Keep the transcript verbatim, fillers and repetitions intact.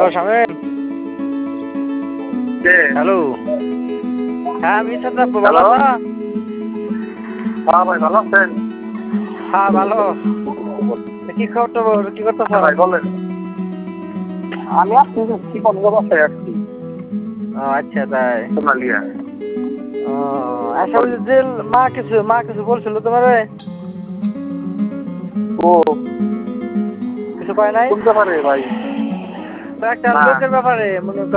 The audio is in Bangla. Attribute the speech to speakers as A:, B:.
A: শামিম।
B: কে?
A: হ্যালো। হ্যাঁ আমি সাদা ভালো
B: হ্যালো।
A: আছো?
B: হ্যাঁ ভাই ভালো আছেন?
A: হ্যাঁ ভালো। কি খবর টবর কি করতেছ?
B: হ্যাঁ ভাই বলেন। আমি আসছি শিবগঞ্জ বাসায় আসছি।
A: ও আচ্ছা তাই।
B: সোনালিয়া।
A: ও আচ্ছা ওই যে মা কিছু মা কিছু বলছিল তোমারে?
B: ও
A: কিছু কয় নাই?
B: কোন ব্যাপারে ভাই?
A: তো একটা
B: না।
A: লোকের ব্যাপারে মনে